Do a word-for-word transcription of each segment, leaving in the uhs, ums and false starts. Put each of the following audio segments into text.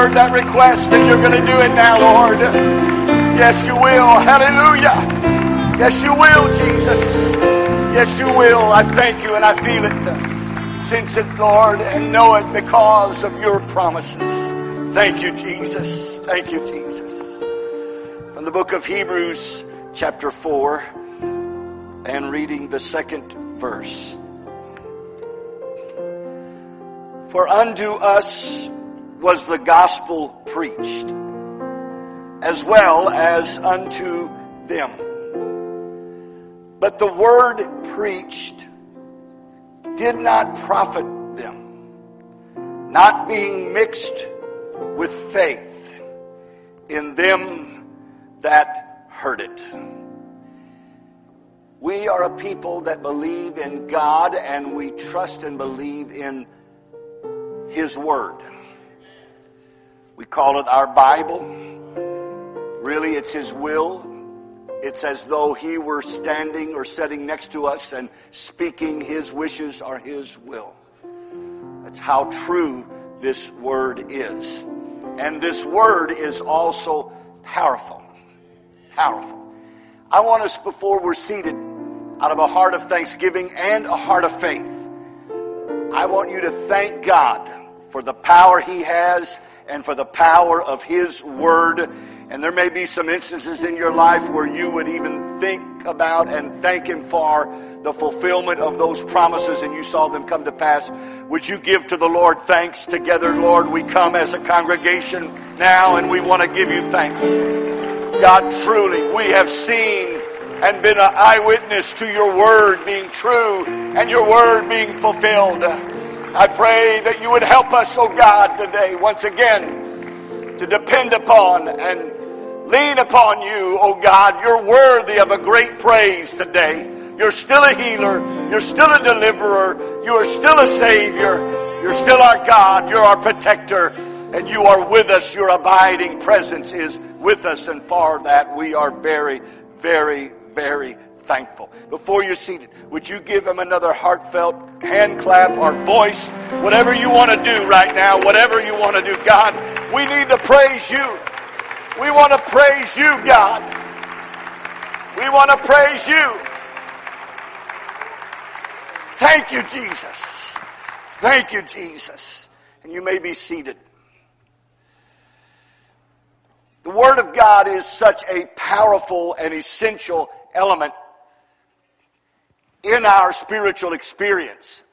heard that request and you're going to do it now, Lord. Yes, you will. Hallelujah. Yes, you will, Jesus. Yes, you will. I thank you and I feel it. Sense it, Lord, and know it because of your promises. Thank you, Jesus. Thank you, Jesus. From the book of Hebrews, chapter four, and reading the second verse. For unto us was the gospel preached, as well as unto them. But the word preached did not profit them, not being mixed with faith in them that heard it. We are a people that believe in God, and we trust and believe in His Word. We call it our Bible. Really, it's His will. It's as though He were standing or sitting next to us and speaking His wishes or His will. That's how true this Word is. And this Word is also powerful. Powerful. I want us, before we're seated, out of a heart of thanksgiving and a heart of faith, I want you to thank God for the power He has and for the power of His Word. And there may be some instances in your life where you would even think about and thank Him for the fulfillment of those promises and you saw them come to pass. Would you give to the Lord thanks together? Lord, we come as a congregation now and we want to give you thanks. God, truly, we have seen and been an eyewitness to your word being true and your word being fulfilled. I pray that you would help us, oh God, today, once again, to depend upon and lean upon you, oh God. You're worthy of a great praise today. You're still a healer. You're still a deliverer. You are still a Savior. You're still our God. You're our protector. And you are with us. Your abiding presence is with us. And for that, we are very, very, very thankful. Before you're seated, would you give Him another heartfelt hand clap or voice? Whatever you want to do right now, whatever you want to do. God, we need to praise you. We want to praise you, God. We want to praise you. Thank you, Jesus. Thank you, Jesus. And you may be seated. The Word of God is such a powerful and essential element in our spiritual experience.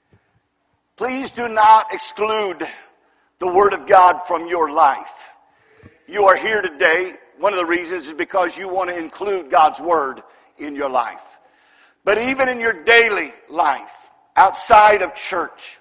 Please do not exclude the Word of God from your life. You are here today. One of the reasons is because you want to include God's Word in your life. But even in your daily life, outside of church,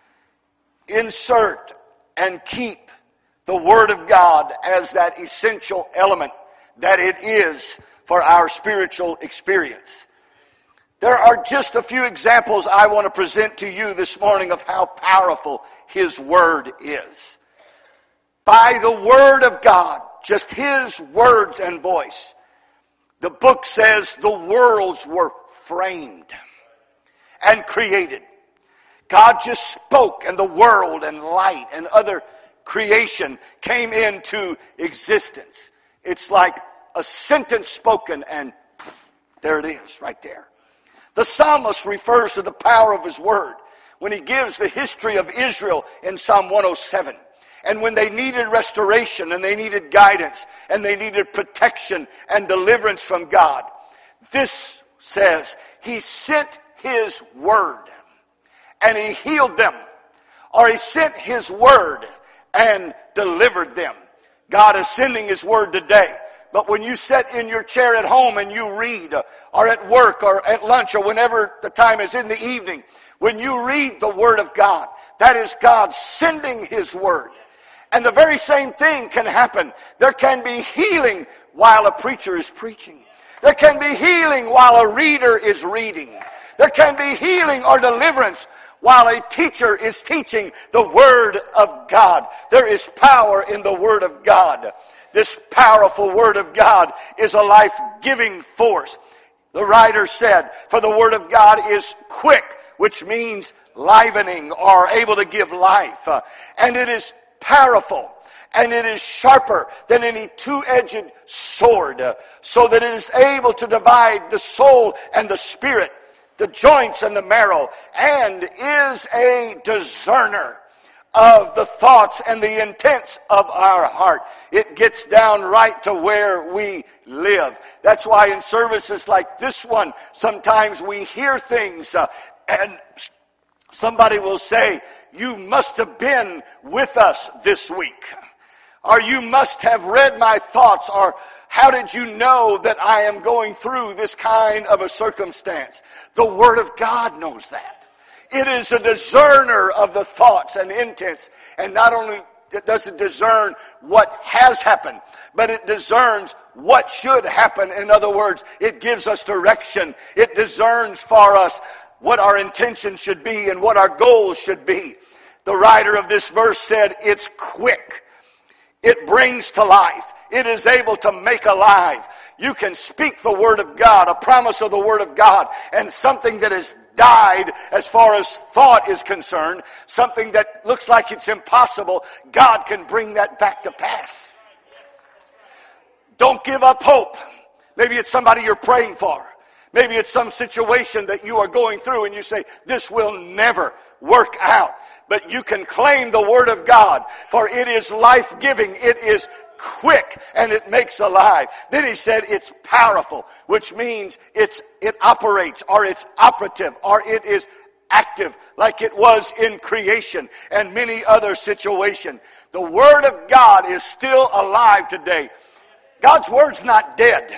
insert and keep the Word of God as that essential element that it is for our spiritual experience. There are just a few examples I want to present to you this morning of how powerful His Word is. By the Word of God, just His words and voice, the book says the worlds were framed and created. God just spoke and the world and light and other creation came into existence. It's like a sentence spoken and there it is right there. The psalmist refers to the power of his word when he gives the history of Israel in Psalm one oh seven. And when they needed restoration and they needed guidance and they needed protection and deliverance from God, this says He sent His word and He healed them, or He sent His word and delivered them. God is sending His word today. But when you sit in your chair at home and you read, or at work, or at lunch, or whenever the time is in the evening, when you read the Word of God, that is God sending His word. And the very same thing can happen. There can be healing while a preacher is preaching. There can be healing while a reader is reading. There can be healing or deliverance while a teacher is teaching the Word of God. There is power in the Word of God. This powerful Word of God is a life-giving force. The writer said, for the Word of God is quick, which means livening or able to give life. Uh, and it is powerful. and it is sharper than any two-edged sword, uh, so that it is able to divide the soul and the spirit, the joints and the marrow, and is a discerner of the thoughts and the intents of our heart. It gets down right to where we live. That's why in services like this one, sometimes we hear things uh, and somebody will say, "You must have been with us this week," or "You must have read my thoughts," or "How did you know that I am going through this kind of a circumstance?" The Word of God knows that. It is a discerner of the thoughts and intents. And not only does it discern what has happened, but it discerns what should happen. In other words, it gives us direction. It discerns for us what our intention should be and what our goals should be. The writer of this verse said, it's quick. It brings to life. It is able to make alive. You can speak the Word of God, a promise of the Word of God, and something that is died as far as thought is concerned, something that looks like it's impossible, God can bring that back to pass. Don't give up hope. Maybe it's somebody you're praying for. Maybe it's some situation that you are going through and you say, this will never work out. But you can claim the Word of God, for it is life-giving. It is quick and it makes alive. Then he said it's powerful, which means it's it operates, or it's operative, or it is active, like it was in creation and many other situations. The Word of God is still alive today. God's Word's not dead.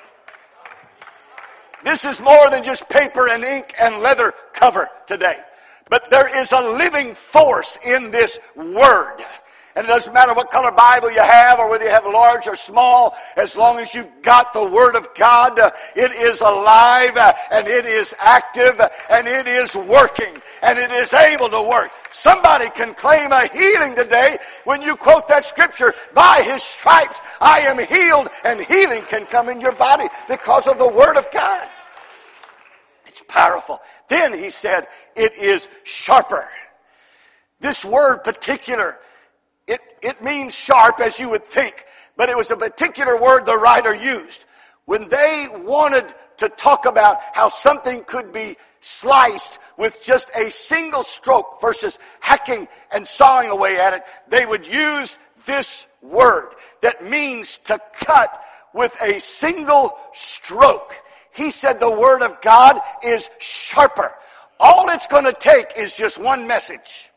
This is more than just paper and ink and leather cover today. But there is a living force in this Word. And it doesn't matter what color Bible you have or whether you have large or small, as long as you've got the Word of God, uh, it is alive uh, and it is active uh, and it is working and it is able to work. Somebody can claim a healing today when you quote that scripture, by His stripes I am healed, and healing can come in your body because of the Word of God. It's powerful. Then he said it is sharper. This word particular, It, it means sharp, as you would think, but it was a particular word the writer used. When they wanted to talk about how something could be sliced with just a single stroke versus hacking and sawing away at it, they would use this word that means to cut with a single stroke. He said the Word of God is sharper. All it's going to take is just one message.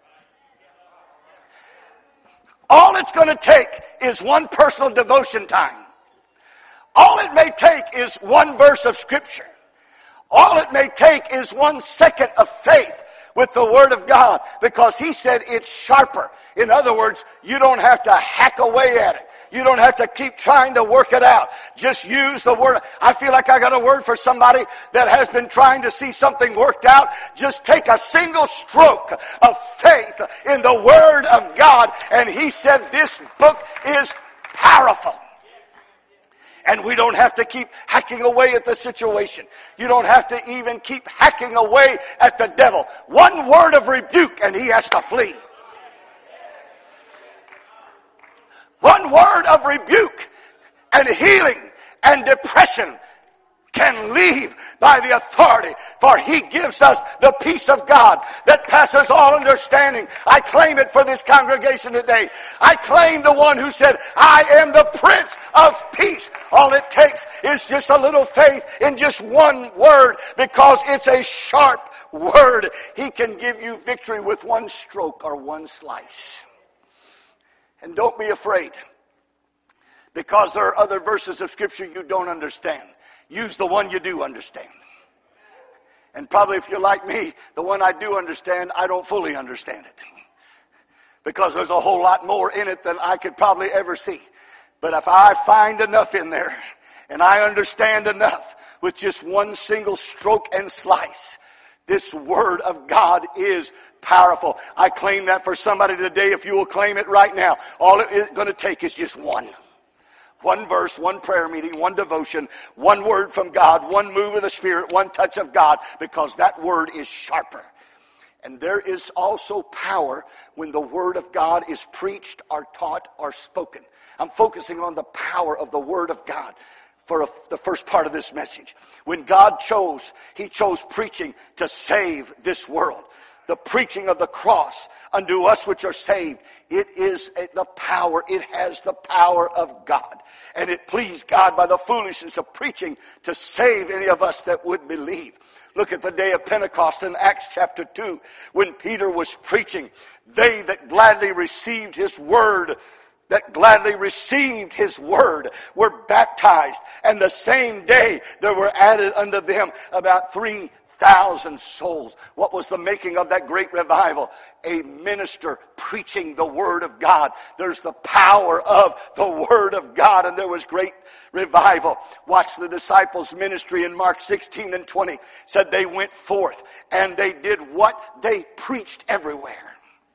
All it's going to take is one personal devotion time. All it may take is one verse of Scripture. All it may take is one second of faith with the Word of God, because he said it's sharper. In other words, you don't have to hack away at it. You don't have to keep trying to work it out. Just use the Word. I feel like I got a word for somebody that has been trying to see something worked out. Just take a single stroke of faith in the Word of God. And he said this book is powerful. And we don't have to keep hacking away at the situation. You don't have to even keep hacking away at the devil. One word of rebuke and he has to flee. One word of rebuke and healing and depression can leave by the authority, for he gives us the peace of God that passes all understanding. I claim it for this congregation today. I claim the one who said, I am the Prince of Peace. All it takes is just a little faith in just one word, because it's a sharp word. He can give you victory with one stroke or one slice. And don't be afraid, because there are other verses of Scripture you don't understand. Use the one you do understand. And probably if you're like me, the one I do understand, I don't fully understand it. Because there's a whole lot more in it than I could probably ever see. But if I find enough in there, and I understand enough with just one single stroke and slice, this Word of God is powerful. I claim that for somebody today. If you will claim it right now, all it's going to take is just one. One verse, one prayer meeting, one devotion, one word from God, one move of the Spirit, one touch of God, because that word is sharper. And there is also power when the Word of God is preached or taught or spoken. I'm focusing on the power of the Word of God for a, the first part of this message. When God chose, He chose preaching to save this world. The preaching of the cross unto us which are saved. It is the power. It has the power of God. And it pleased God by the foolishness of preaching to save any of us that would believe. Look at the day of Pentecost in Acts chapter two. When Peter was preaching, they that gladly received his word, that gladly received his word, were baptized. And the same day there were added unto them about three thousand souls. What was the making of that great revival? A minister preaching the Word of God. There's the power of the Word of God, and there was great revival. Watch the disciples' ministry in Mark sixteen and twenty. Said they went forth and they did what? They preached everywhere.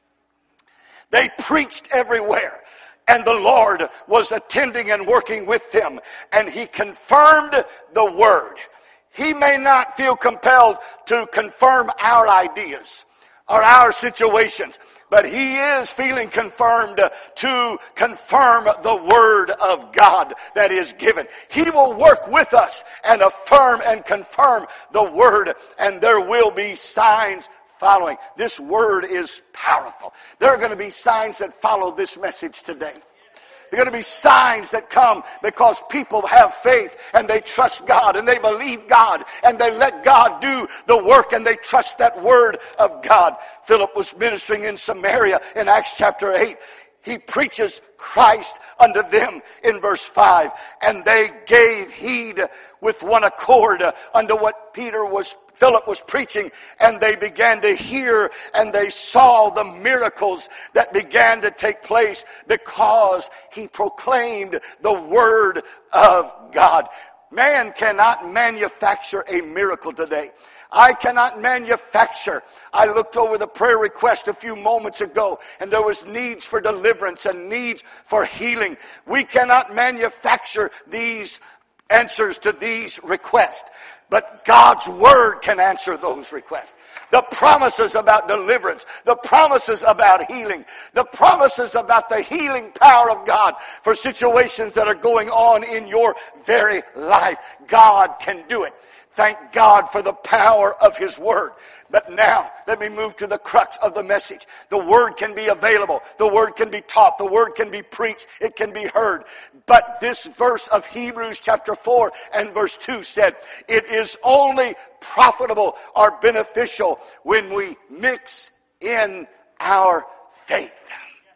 They preached everywhere. And the Lord was attending and working with them, and He confirmed the Word. He may not feel compelled to confirm our ideas or our situations, but He is feeling confirmed to confirm the Word of God that is given. He will work with us and affirm and confirm the Word, and there will be signs following. This Word is powerful. There are going to be signs that follow this message today. There are going to be signs that come because people have faith and they trust God and they believe God and they let God do the work and they trust that Word of God. Philip was ministering in Samaria in Acts chapter eight. He preaches Christ unto them in verse five. And they gave heed with one accord unto what Peter was Philip was preaching, and they began to hear and they saw the miracles that began to take place because he proclaimed the Word of God. Man cannot manufacture a miracle today. I cannot manufacture. I looked over the prayer request a few moments ago, and there was needs for deliverance and needs for healing. We cannot manufacture these answers to these requests. But God's Word can answer those requests. The promises about deliverance, the promises about healing, the promises about the healing power of God for situations that are going on in your very life. God can do it. Thank God for the power of His Word. But now, let me move to the crux of the message. The Word can be available. The Word can be taught. The Word can be preached. It can be heard. But this verse of Hebrews chapter four and verse two said, it is only profitable or beneficial when we mix in our faith.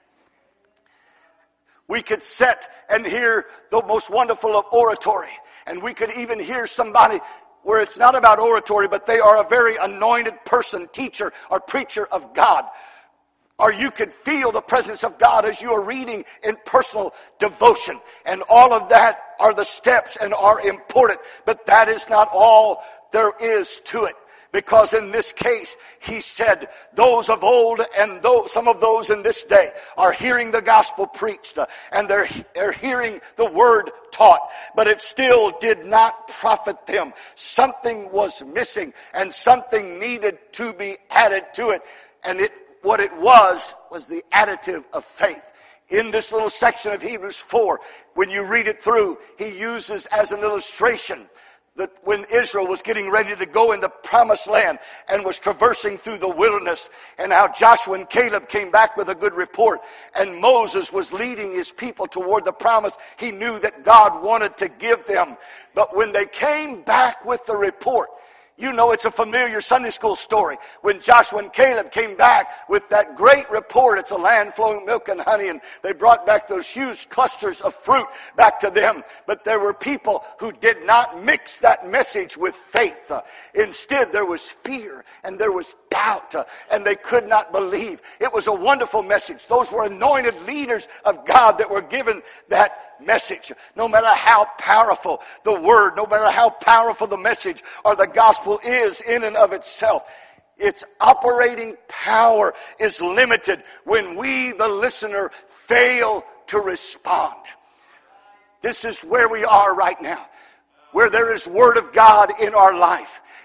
We could sit and hear the most wonderful of oratory. And we could even hear somebody where it's not about oratory, but they are a very anointed person, teacher or preacher of God. Or you could feel the presence of God as you are reading in personal devotion. And all of that are the steps and are important. But that is not all there is to it. Because in this case, he said, those of old and those, some of those in this day are hearing the gospel preached, uh, and they're, they're hearing the word taught, but it still did not profit them. Something was missing, and something needed to be added to it. And it, what it was, was the additive of faith. In this little section of Hebrews four, when you read it through, he uses as an illustration that when Israel was getting ready to go in the promised land and was traversing through the wilderness, and how Joshua and Caleb came back with a good report, and Moses was leading his people toward the promise he knew that God wanted to give them. But when they came back with the report, you know, it's a familiar Sunday school story. When Joshua and Caleb came back with that great report, it's a land flowing milk and honey, and they brought back those huge clusters of fruit back to them. But there were people who did not mix that message with faith. Uh, instead, there was fear and there was doubt, uh, and they could not believe. It was a wonderful message. Those were anointed leaders of God that were given that message. No matter how powerful the word, no matter how powerful the message or the gospel is in and of itself, its operating power is limited when we, the listener, fail to respond. This is where we are right now, where there is Word of God in our life.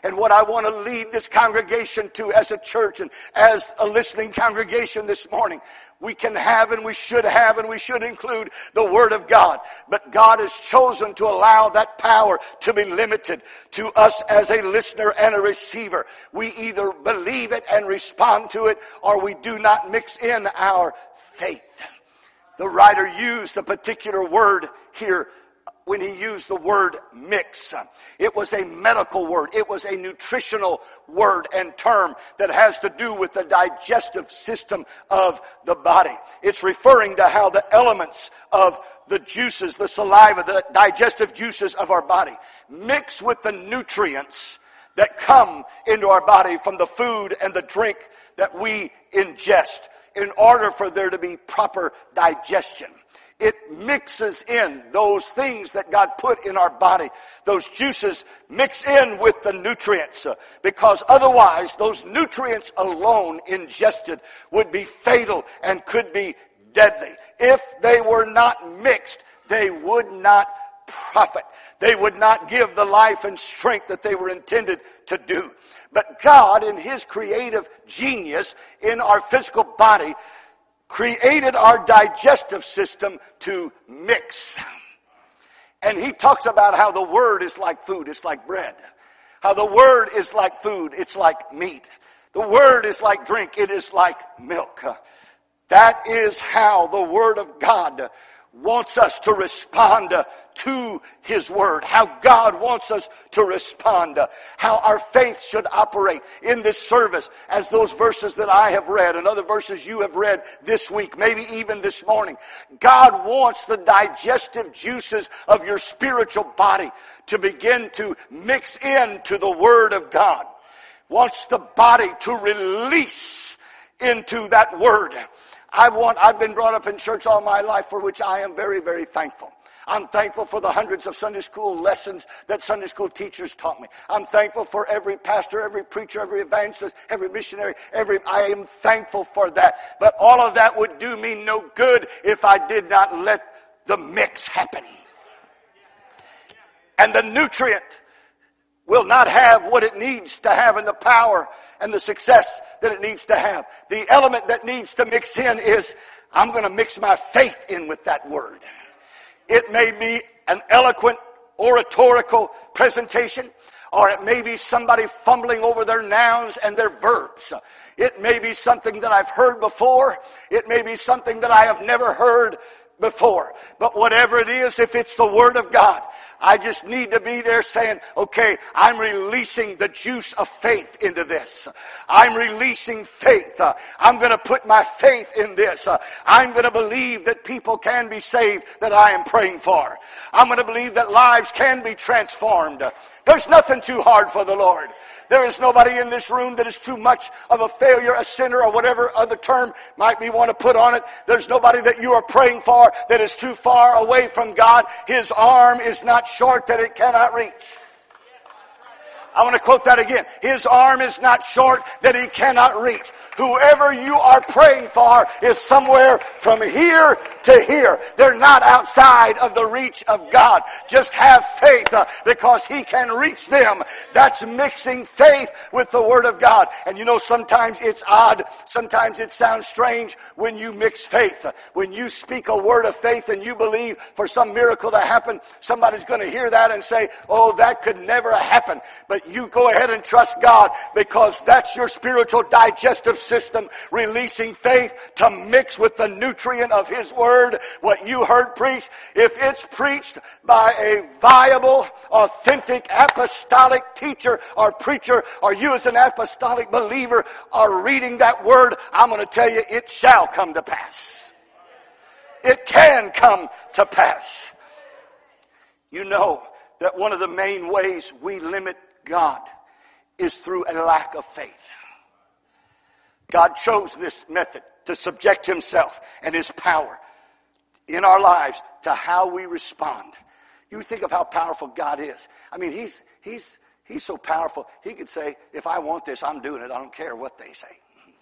And what I want to lead this congregation to as a church and as a listening congregation this morning, we can have and we should have and we should include the Word of God. But God has chosen to allow that power to be limited to us as a listener and a receiver. We either believe it and respond to it, or we do not mix in our faith. The writer used a particular word here when he used the word mix. It was a medical word. It was a nutritional word and term that has to do with the digestive system of the body. It's referring to how the elements of the juices, the saliva, the digestive juices of our body mix with the nutrients that come into our body from the food and the drink that we ingest in order for there to be proper digestion. It mixes in those things that God put in our body. Those juices mix in with the nutrients, uh, because otherwise those nutrients alone ingested would be fatal and could be deadly. If they were not mixed, they would not profit. They would not give the life and strength that they were intended to do. But God, in His creative genius in our physical body, created our digestive system to mix. And he talks about how the Word is like food, it's like bread. How the Word is like food, it's like meat. The Word is like drink, it is like milk. That is how the Word of God wants us to respond to His Word. How God wants us to respond. How our faith should operate in this service, as those verses that I have read and other verses you have read this week, maybe even this morning. God wants the digestive juices of your spiritual body to begin to mix into the Word of God. Wants the body to release into that Word. I want, I've been brought up in church all my life, for which I am very, very thankful. I'm thankful for the hundreds of Sunday school lessons that Sunday school teachers taught me. I'm thankful for every pastor, every preacher, every evangelist, every missionary, every, I am thankful for that. But all of that would do me no good if I did not let the mix happen. And the nutrient will not have what it needs to have in the power and the success that it needs to have. The element that needs to mix in is, I'm going to mix my faith in with that word. It may be an eloquent, oratorical presentation, or it may be somebody fumbling over their nouns and their verbs. It may be something that I've heard before. It may be something that I have never heard before. But whatever it is, if it's the Word of God, I just need to be there saying, okay, I'm releasing the juice of faith into this. I'm releasing faith. Uh, I'm going to put my faith in this. Uh, I'm going to believe that people can be saved that I am praying for. I'm going to believe that lives can be transformed. Uh, there's nothing too hard for the Lord. There is nobody in this room that is too much of a failure, a sinner, or whatever other term might be want to put on it. There's nobody that you are praying for that is too far away from God. His arm is not short that it cannot reach. I want to quote that again. His arm is not short that He cannot reach. Whoever you are praying for is somewhere from here to here. They're not outside of the reach of God. Just have faith uh, because He can reach them. That's mixing faith with the Word of God. And you know, sometimes it's odd. Sometimes it sounds strange when you mix faith. When you speak a word of faith and you believe for some miracle to happen, somebody's going to hear that and say, oh, that could never happen. But you go ahead and trust God, because that's your spiritual digestive system releasing faith to mix with the nutrient of His Word. What you heard preached, if it's preached by a viable, authentic, apostolic teacher or preacher, or you as an apostolic believer are reading that Word, I'm going to tell you, it shall come to pass. It can come to pass. You know that one of the main ways we limit God is through a lack of faith. God chose this method to subject Himself and His power in our lives to how we respond. You think of how powerful God is. I mean, He's He's He's so powerful. He could say, if I want this, I'm doing it. I don't care what they say.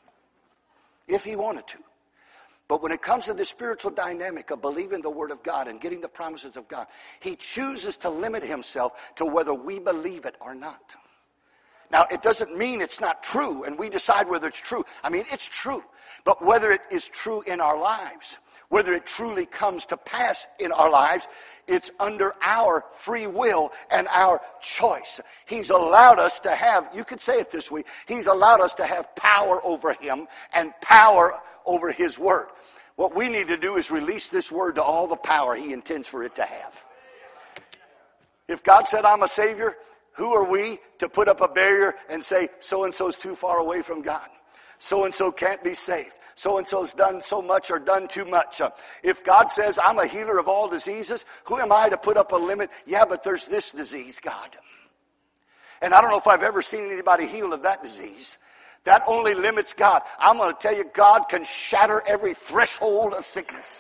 If He wanted to. But when it comes to the spiritual dynamic of believing the Word of God and getting the promises of God, He chooses to limit Himself to whether we believe it or not. Now, it doesn't mean it's not true, and we decide whether it's true. I mean, it's true. But whether it is true in our lives, whether it truly comes to pass in our lives, it's under our free will and our choice. He's allowed us to have, you could say it this way, He's allowed us to have power over Him and power over His Word. What we need to do is release this Word to all the power He intends for it to have. If God said, I'm a Savior, who are we to put up a barrier and say, so-and-so's too far away from God? So-and-so can't be saved. So-and-so's done so much or done too much. Uh, if God says, I'm a healer of all diseases, who am I to put up a limit? Yeah, but there's this disease, God. And I don't know if I've ever seen anybody healed of that disease. That only limits God. I'm going to tell you, God can shatter every threshold of sickness.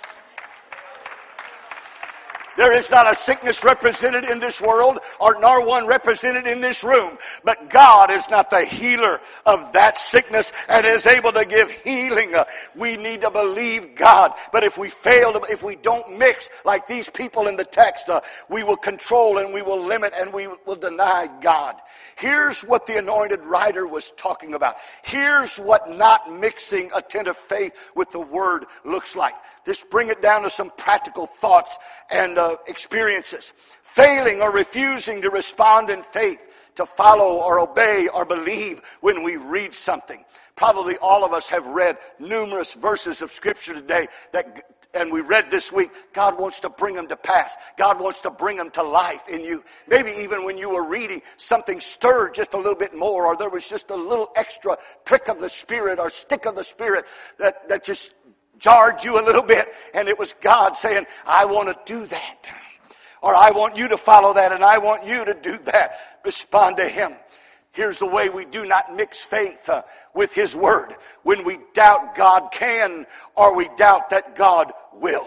There is not a sickness represented in this world, or nor one represented in this room. But God is not the healer of that sickness and is able to give healing. Uh, we need to believe God. But if we fail, to, if we don't mix like these people in the text, uh, we will control and we will limit and we will deny God. Here's what the anointed writer was talking about. Here's what not mixing attentive faith with the Word looks like. Just bring it down to some practical thoughts and uh, experiences. Failing or refusing to respond in faith, to follow or obey or believe when we read something. Probably all of us have read numerous verses of Scripture today that, and we read this week, God wants to bring them to pass. God wants to bring them to life in you. Maybe even when you were reading, something stirred just a little bit more, or there was just a little extra prick of the Spirit or stick of the Spirit that, that just jarred you a little bit, and it was God saying, I want to do that. Or I want you to follow that, and I want you to do that. Respond to Him. Here's the way we do not mix faith uh, with His Word. When we doubt God can, or we doubt that God will.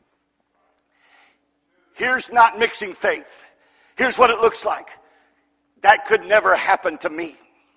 Here's not mixing faith. Here's what it looks like. That could never happen to me.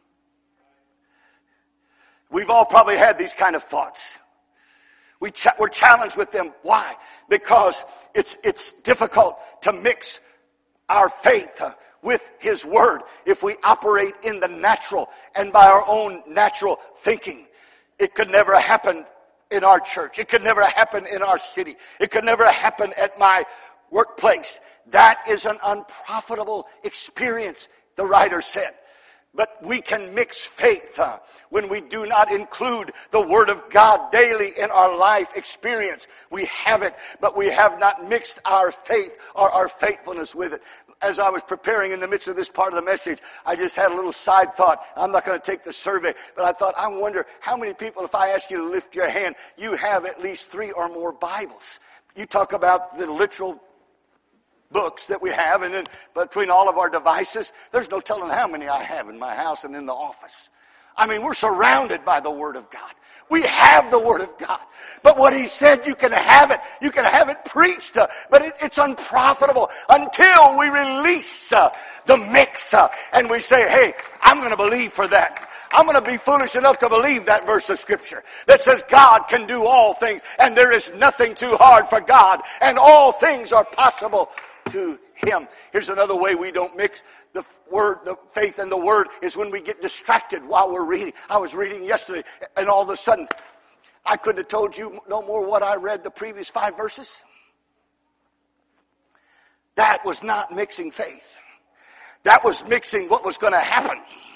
We've all probably had these kind of thoughts. We ch- we're challenged with them. Why? Because it's it's difficult to mix our faith uh, with His Word if we operate in the natural and by our own natural thinking. It could never happen in our church. It could never happen in our city. It could never happen at my workplace. That is an unprofitable experience, the writer said. But we can mix faith uh, when we do not include the Word of God daily in our life experience. We have it, but we have not mixed our faith or our faithfulness with it. As I was preparing in the midst of this part of the message, I just had a little side thought. I'm not going to take the survey, but I thought, I wonder how many people, if I ask you to lift your hand, you have at least three or more Bibles. You talk about the literal books that we have, and then between all of our devices, there's no telling how many I have in my house and in the office. I mean, we're surrounded by the Word of God. We have the Word of God. But what He said, you can have it. You can have it preached, uh, but it, it's unprofitable until we release uh, the mix uh, and we say, hey, I'm going to believe for that. I'm going to be foolish enough to believe that verse of Scripture that says God can do all things and there is nothing too hard for God and all things are possible to Him. Here's another way we don't mix the word, the faith and the Word is when we get distracted while we're reading. I was reading yesterday and all of a sudden I couldn't have told you no more what I read the previous five verses. That was not mixing faith. That was mixing what was going to happen.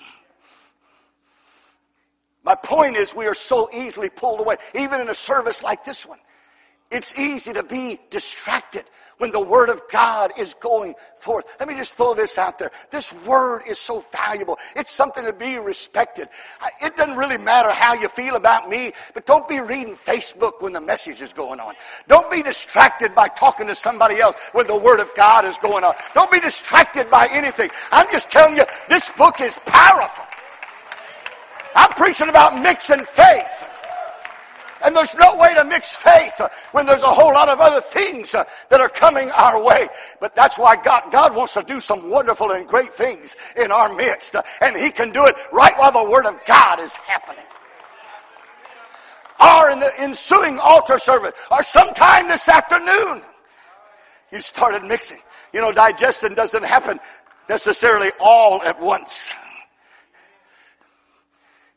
My point is we are so easily pulled away, even in a service like this one. It's easy to be distracted when the Word of God is going forth. Let me just throw this out there. This Word is so valuable. It's something to be respected. It doesn't really matter how you feel about me, but don't be reading Facebook when the message is going on. Don't be distracted by talking to somebody else when the Word of God is going on. Don't be distracted by anything. I'm just telling you, this book is powerful. I'm preaching about mixing faith. And there's no way to mix faith when there's a whole lot of other things that are coming our way. But that's why God, God wants to do some wonderful and great things in our midst. And He can do it right while the Word of God is happening. Or in the ensuing altar service, or sometime this afternoon, you started mixing. You know, digestion doesn't happen necessarily all at once.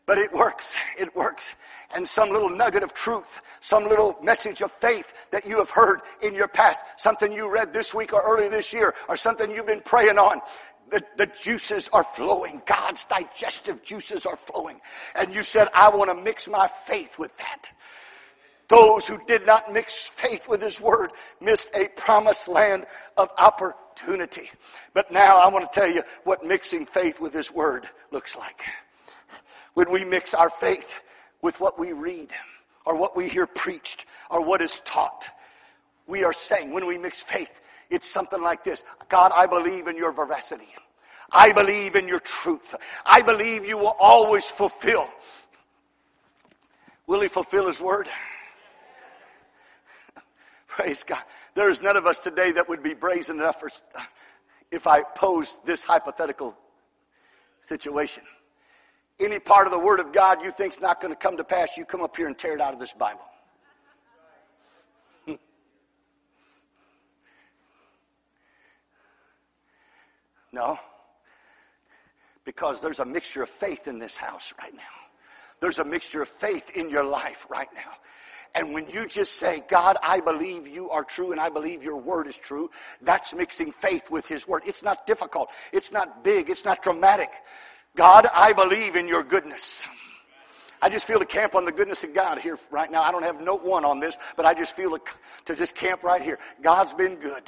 But it works. It works. And some little nugget of truth, some little message of faith that you have heard in your past, something you read this week or earlier this year, or something you've been praying on, the, the juices are flowing. God's digestive juices are flowing. And you said, I want to mix my faith with that. Those who did not mix faith with his word missed a promised land of opportunity. But now I want to tell you what mixing faith with his word looks like. When we mix our faith with what we read, or what we hear preached, or what is taught, we are saying, when we mix faith, it's something like this. God, I believe in your veracity. I believe in your truth. I believe you will always fulfill. Will he fulfill his word? Praise God. There is none of us today that would be brazen enough for, if I posed this hypothetical situation. Any part of the Word of God you think's not going to come to pass, you come up here and tear it out of this Bible. No. Because there's a mixture of faith in this house right now. There's a mixture of faith in your life right now. And when you just say, God, I believe you are true and I believe your word is true, that's mixing faith with his word. It's not difficult. It's not big. It's not dramatic. God, I believe in your goodness. I just feel to camp on the goodness of God here right now. I don't have note one on this, but I just feel to just camp right here. God's been good.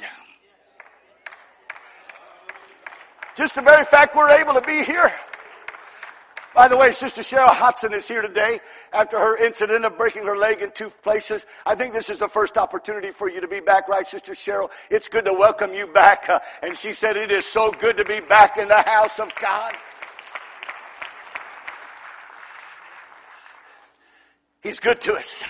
Just the very fact we're able to be here. By the way, Sister Cheryl Hodson is here today after her incident of breaking her leg in two places. I think this is the first opportunity for you to be back, right, Sister Cheryl? It's good to welcome you back. Uh, and she said it is so good to be back in the house of God. He's good to us.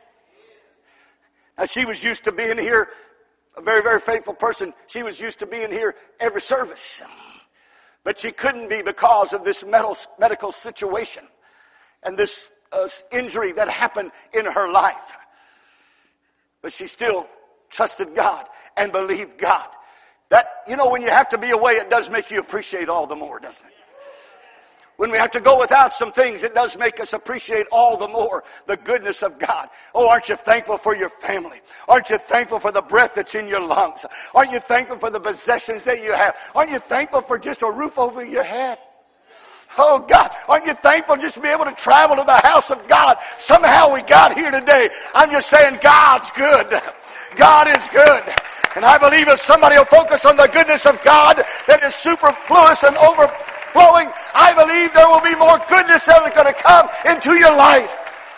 Now, she was used to being here, a very, very faithful person. She was used to being here every service. But she couldn't be because of this medical situation and this uh, injury that happened in her life. But she still trusted God and believed God. That, you know, when you have to be away, it does make you appreciate all the more, doesn't it? When we have to go without some things, it does make us appreciate all the more the goodness of God. Oh, aren't you thankful for your family? Aren't you thankful for the breath that's in your lungs? Aren't you thankful for the possessions that you have? Aren't you thankful for just a roof over your head? Oh, God, aren't you thankful just to be able to travel to the house of God? Somehow we got here today. I'm just saying God's good. God is good. And I believe if somebody will focus on the goodness of God that is superfluous and overflowing, I believe there will be more goodness that is going to come into your life.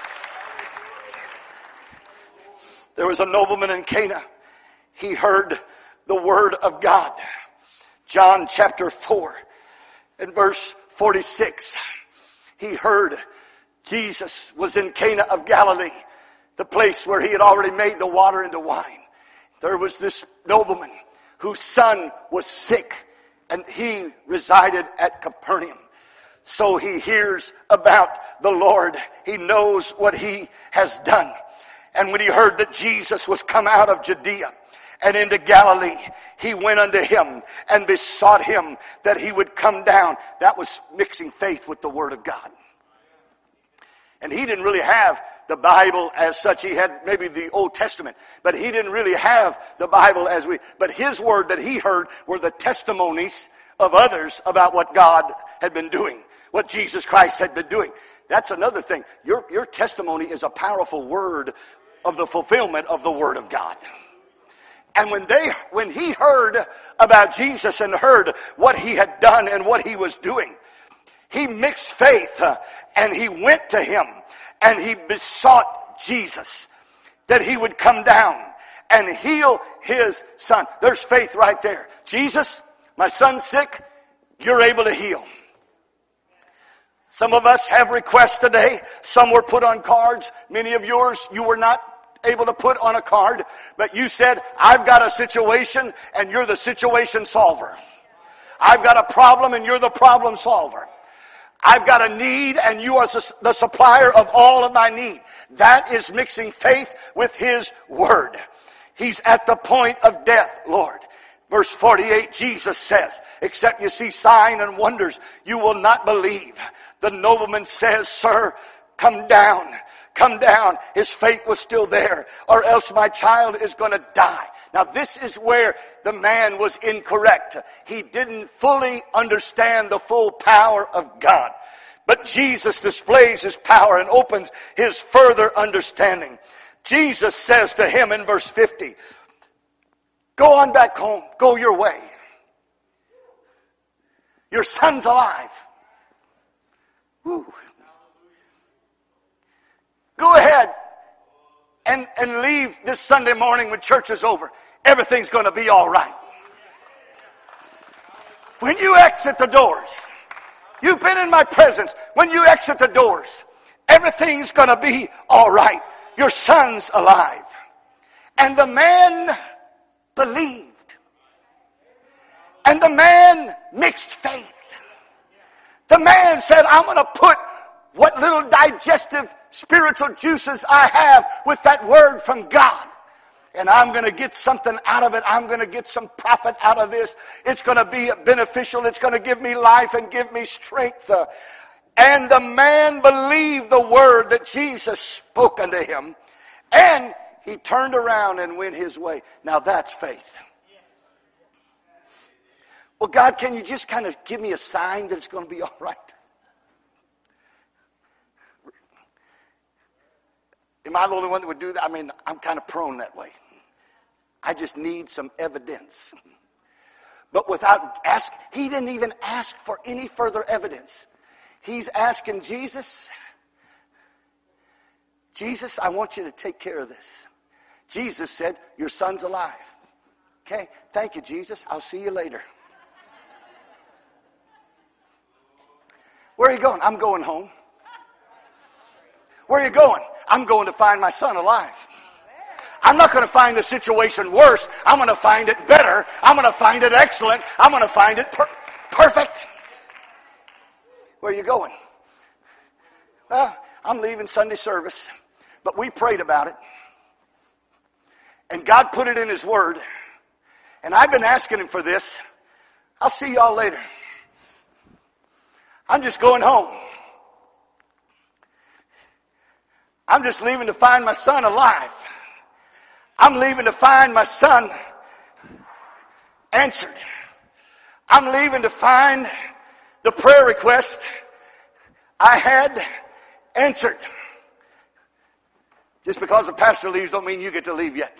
There was a nobleman in Cana. He heard the word of God. John chapter four and verse forty-six. He heard Jesus was in Cana of Galilee, the place where he had already made the water into wine. There was this nobleman whose son was sick, and he resided at Capernaum. So he hears about the Lord. He knows what he has done. And when he heard that Jesus was come out of Judea and into Galilee, he went unto him and besought him that he would come down. That was mixing faith with the Word of God. And he didn't really have the Bible as such. He had maybe the Old Testament, but he didn't really have the Bible as we, but his word that he heard were the testimonies of others about what God had been doing, what Jesus Christ had been doing. That's another thing. Your, your testimony is a powerful word of the fulfillment of the Word of God. And when they, when he heard about Jesus and heard what he had done and what he was doing, he mixed faith uh, and he went to him and he besought Jesus that he would come down and heal his son. There's faith right there. Jesus, my son's sick, you're able to heal. Some of us have requests today. Some were put on cards. Many of yours, you were not able to put on a card, but you said, I've got a situation and you're the situation solver. I've got a problem and you're the problem solver. I've got a need and you are the supplier of all of my need. That is mixing faith with his word. He's at the point of death, Lord. Verse forty-eight, Jesus says, except you see sign and wonders, you will not believe. The The nobleman says, "Sir, come down. Come down. His fate was still there, or else my child is going to die." Now this is where the man was incorrect. He didn't fully understand the full power of God. But Jesus displays his power and opens his further understanding. Jesus says to him in verse fifty, "Go on back home. Go your way. Your son's alive." Woo. Go ahead and, and leave this Sunday morning when church is over. Everything's going to be all right. When you exit the doors, you've been in my presence. When you exit the doors, everything's going to be all right. Your son's alive. And the man believed. And the man mixed faith. The man said, "I'm going to put what little digestive spiritual juices I have with that word from God. And I'm going to get something out of it. I'm going to get some profit out of this. It's going to be beneficial. It's going to give me life and give me strength." Uh, and the man believed the word that Jesus spoke unto him. And he turned around and went his way. Now that's faith. Well, God, can you just kind of give me a sign that it's going to be all right? Am I the only one that would do that? I mean, I'm kind of prone that way. I just need some evidence. But without ask, he didn't even ask for any further evidence. He's asking Jesus, "Jesus, I want you to take care of this." Jesus said, "Your son's alive." Okay, thank you, Jesus. I'll see you later. Where are you going? I'm going home. Where are you going? I'm going to find my son alive. I'm not going to find the situation worse. I'm going to find it better. I'm going to find it excellent. I'm going to find it per- perfect. Where are you going? Well, I'm leaving Sunday service, but we prayed about it. And God put it in his word. And I've been asking him for this. I'll see y'all later. I'm just going home. I'm just leaving to find my son alive. I'm leaving to find my son answered. I'm leaving to find the prayer request I had answered. Just because the pastor leaves don't mean you get to leave yet.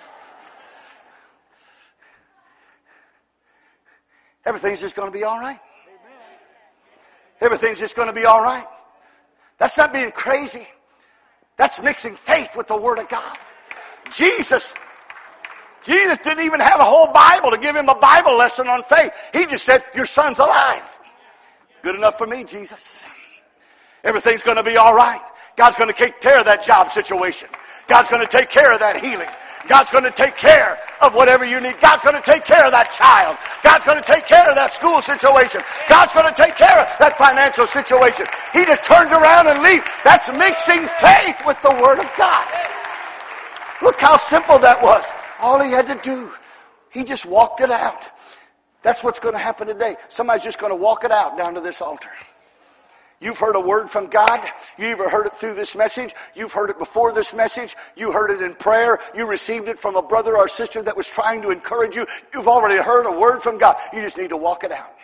Everything's just going to be all right. Everything's just going to be all right. That's not being crazy. That's mixing faith with the Word of God. Jesus, Jesus didn't even have a whole Bible to give him a Bible lesson on faith. He just said, "Your son's alive." Good enough for me, Jesus. Everything's going to be all right. God's going to take care of that job situation. God's going to take care of that healing. God's going to take care of whatever you need. God's going to take care of that child. God's going to take care of that school situation. God's going to take care of that financial situation. He just turns around and leaves. That's mixing faith with the Word of God. Look how simple that was. All he had to do, he just walked it out. That's what's going to happen today. Somebody's just going to walk it out down to this altar. You've heard a word from God. You either heard it through this message. You've heard it before this message. You heard it in prayer. You received it from a brother or sister that was trying to encourage you. You've already heard a word from God. You just need to walk it out.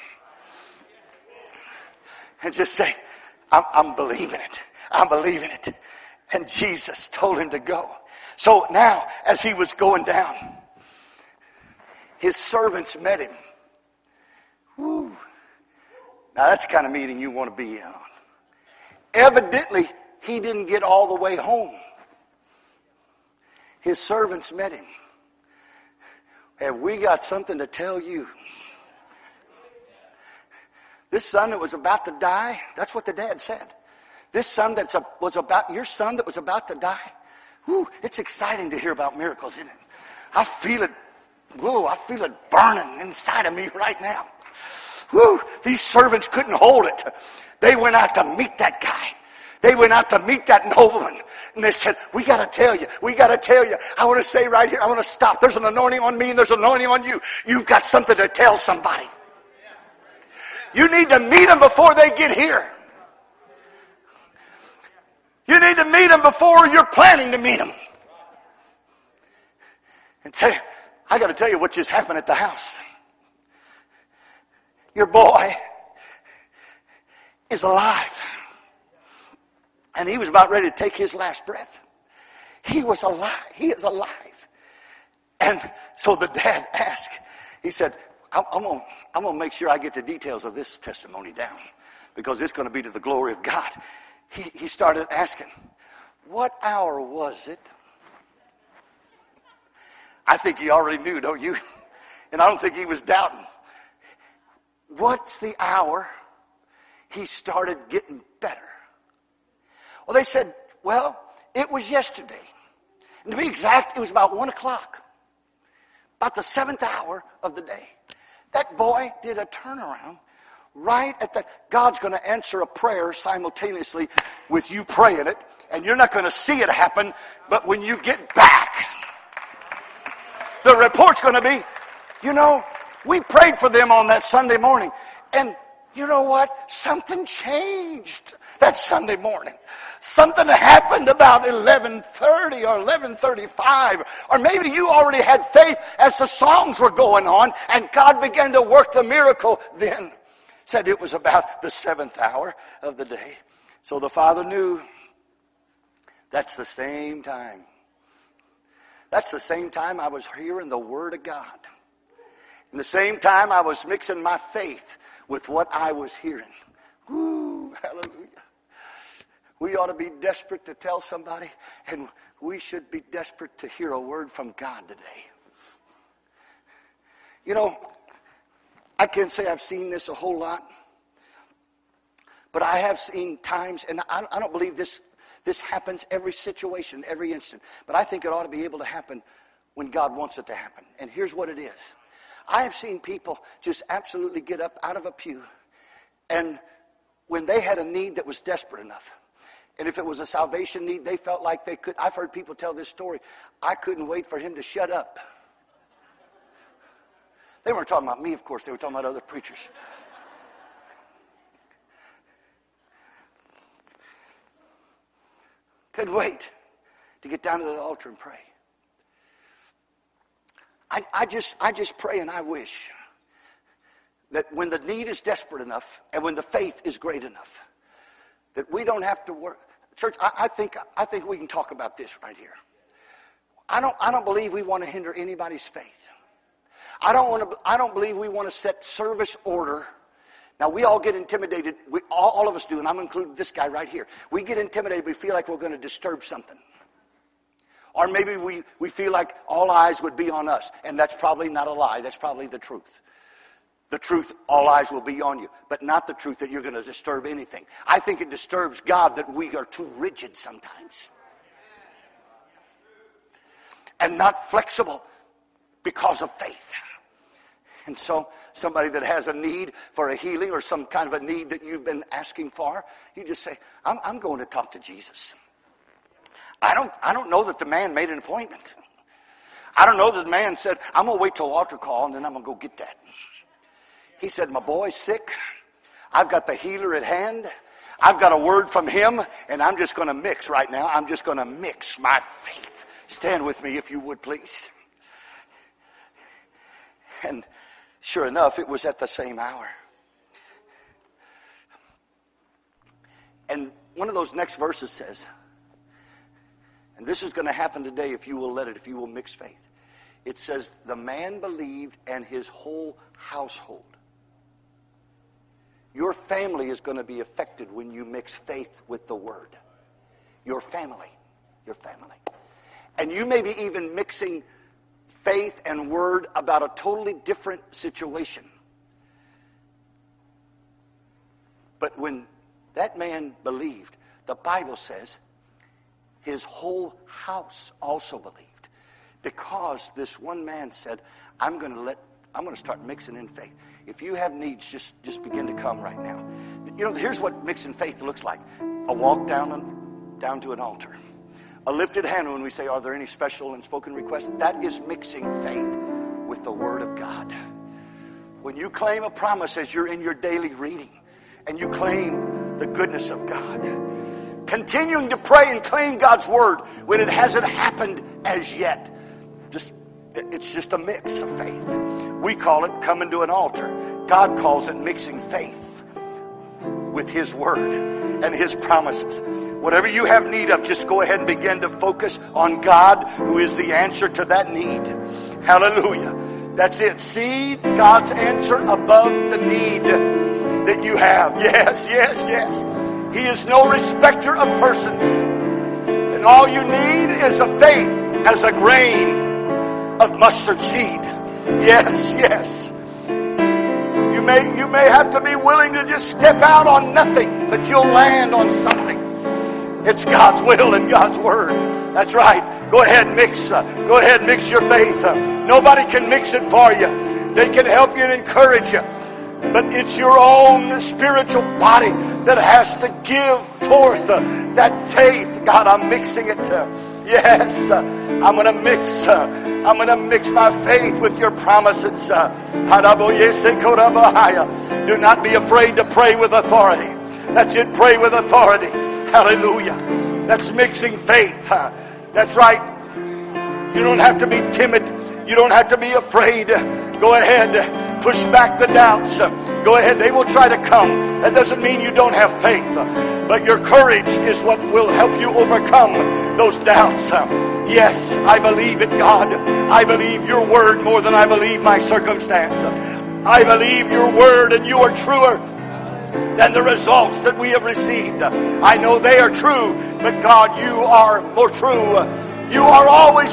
And just say, I'm, I'm believing it. I'm believing it. And Jesus told him to go. So now, as he was going down, his servants met him. Woo. Now that's the kind of meeting you want to be in on. Evidently, he didn't get all the way home. His servants met him. Have we got something to tell you? This son that was about to die, that's what the dad said. This son that was about, your son that was about to die, whew, it's exciting to hear about miracles, isn't it? I feel it, whoa, I feel it burning inside of me right now. Whew, these servants couldn't hold it. They went out to meet that guy. They went out to meet that nobleman. And they said, we got to tell you. We got to tell you. I want to say right here, I want to stop. There's an anointing on me and there's an anointing on you. You've got something to tell somebody. You need to meet them before they get here. You need to meet them before you're planning to meet them. And say, I got to tell you what just happened at the house. Your boy is alive. And he was about ready to take his last breath. He was alive. He is alive. And so the dad asked, he said, I'm, I'm going I'm to make sure I get the details of this testimony down, because it's going to be to the glory of God. He, he started asking, what hour was it? I think he already knew, don't you? And I don't think he was doubting. What's the hour he started getting better? Well, they said, well, it was yesterday. And to be exact, it was about one o'clock. About the seventh hour of the day. That boy did a turnaround right at that. God's going to answer a prayer simultaneously with you praying it. And you're not going to see it happen, but when you get back, the report's going to be, you know, we prayed for them on that Sunday morning. And you know what? Something changed that Sunday morning. Something happened about eleven thirty or eleven thirty-five. Or maybe you already had faith as the songs were going on and God began to work the miracle then. Said it was about the seventh hour of the day. So the father knew that's the same time. That's the same time I was hearing the Word of God. And the same time I was mixing my faith with what I was hearing. Woo, hallelujah. We ought to be desperate to tell somebody, and we should be desperate to hear a word from God today. You know, I can't say I've seen this a whole lot, but I have seen times, and I, I don't believe this This happens every situation, every instant. But I think it ought to be able to happen when God wants it to happen. And here's what it is. I have seen people just absolutely get up out of a pew. And when they had a need that was desperate enough, and if it was a salvation need, they felt like they could. I've heard people tell this story. I couldn't wait for him to shut up. They weren't talking about me, of course. They were talking about other preachers. Couldn't wait to get down to the altar and pray. I, I just I just pray and I wish that when the need is desperate enough and when the faith is great enough, that we don't have to work. Church, I, I think I think we can talk about this right here. I don't I don't believe we want to hinder anybody's faith. I don't want to I don't believe we want to set service order. Now, we all get intimidated. We, all, all of us do, and I'm including this guy right here. We get intimidated. We feel like we're going to disturb something. Or maybe we, we feel like all eyes would be on us, and that's probably not a lie. That's probably the truth. The truth, all eyes will be on you, but not the truth that you're going to disturb anything. I think it disturbs God that we are too rigid sometimes. And not flexible because of faith. And so somebody that has a need for a healing or some kind of a need that you've been asking for, you just say, I'm, I'm going to talk to Jesus. I don't, I don't know that the man made an appointment. I don't know that the man said, I'm going to wait till altar call and then I'm going to go get that. He said, my boy's sick. I've got the healer at hand. I've got a word from him, and I'm just going to mix right now. I'm just going to mix my faith. Stand with me if you would, please. And sure enough, it was at the same hour. And one of those next verses says, and this is going to happen today if you will let it, if you will mix faith. It says, the man believed and his whole household. Your family is going to be affected when you mix faith with the word. Your family. Your family. And you may be even mixing faith and word about a totally different situation. But when that man believed, the Bible says his whole house also believed. Because this one man said, I'm going to let, I'm going to start mixing in faith. If you have needs, just, just begin to come right now. You know, here's what mixing faith looks like. A walk down, and, down to an altar. A lifted hand when we say, are there any special and spoken requests? That is mixing faith with the Word of God. When you claim a promise as you're in your daily reading, and you claim the goodness of God, continuing to pray and claim God's word when it hasn't happened as yet. Just, it's just a mix of faith. We call it coming to an altar. God calls it mixing faith with His word and His promises. Whatever you have need of, just go ahead and begin to focus on God, who is the answer to that need. Hallelujah. That's it. See God's answer above the need that you have. Yes, yes, yes. He is no respecter of persons. And all you need is a faith as a grain of mustard seed. Yes, yes. You may, you may have to be willing to just step out on nothing, but you'll land on something. It's God's will and God's word. That's right. Go ahead and mix. Uh, go ahead and mix your faith. Uh, nobody can mix it for you. They can help you and encourage you. But it's your own spiritual body that has to give forth uh, that faith. God, I'm mixing it. Uh, yes, uh, I'm going to mix. Uh, I'm going to mix my faith with your promises. Uh, do not be afraid to pray with authority. That's it. Pray with authority. Hallelujah. That's mixing faith. Uh, that's right. You don't have to be timid. You don't have to be afraid. Go ahead. Push back the doubts. Go ahead. They will try to come. That doesn't mean you don't have faith. But your courage is what will help you overcome those doubts. Yes, I believe it, God. I believe your word more than I believe my circumstance. I believe your word, and you are truer than the results that we have received. I know they are true, but God, you are more true. You are always